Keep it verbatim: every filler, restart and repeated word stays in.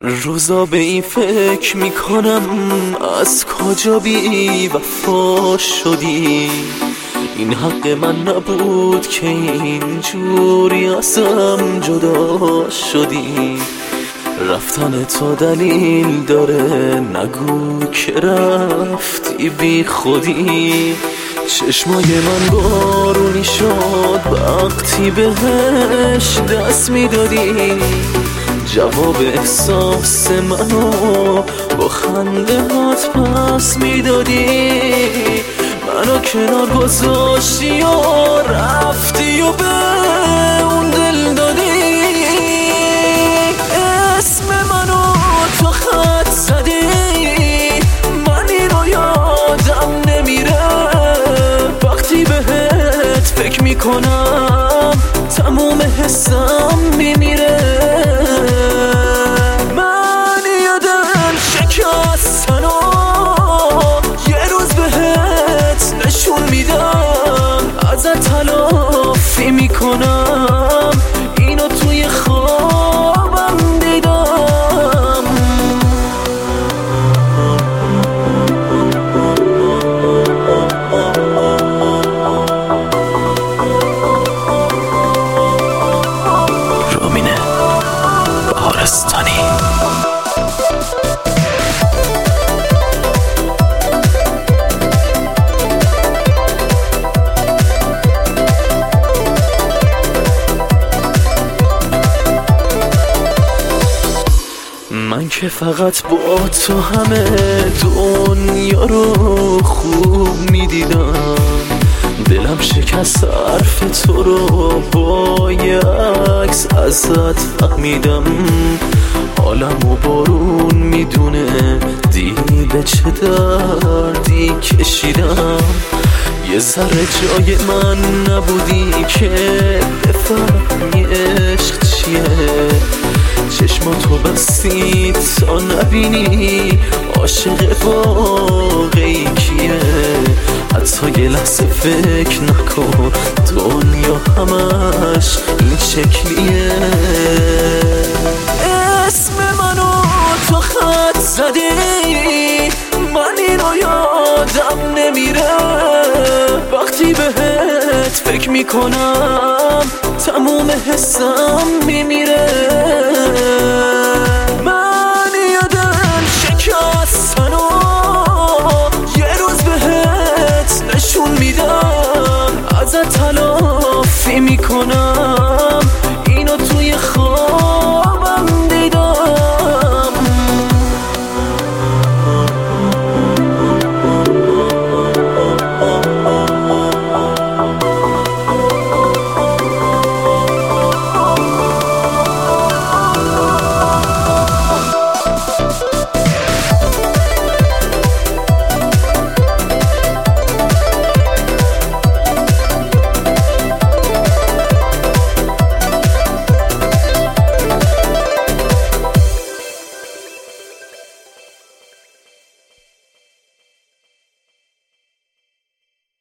روزا به این فکر میکنم از کجا بی وفا شدی. این حق من نبود که اینجوری ازم جدا شدی. رفتن تو دلیل داره، نگو که رفتی بی خودی. چشمای من بارونی شد وقتی بهش دست میدادی. جواب احساس منو با خنده هات پس میدادی. منو کنار گذاشتی و رفتی و به اون دل دادی. اسم منو تو خط زدی، من اینو یادم نمیره. وقتی بهت فکر میکنم تموم حسم میمیره. ازت تلافی میکنم، اینو توی خوابم دیدم. رامین بهارستانی. من که فقط با تو همه دنیا رو خوب میدیدم. دلم شکست حرف تو رو با یه عکس ازت فهمیدم. حالمو بارون میدونه دیده چه دردی کشیدم. یه ذره جای من نبودی که بفهمی عشق چیه. چشماتو بستی تا نبینی عاشق واقعی کیه. حتی یه لحظه فکر نکن دنیا همش این شکلیه. اسم منو تو خط زدی، من اینو یادم نمیره. وقتی بهت فکر میکنم تموم حسم میمیره. من یادم شکستن و یه روز بهت نشون میدم. ازت تلافی میکنم.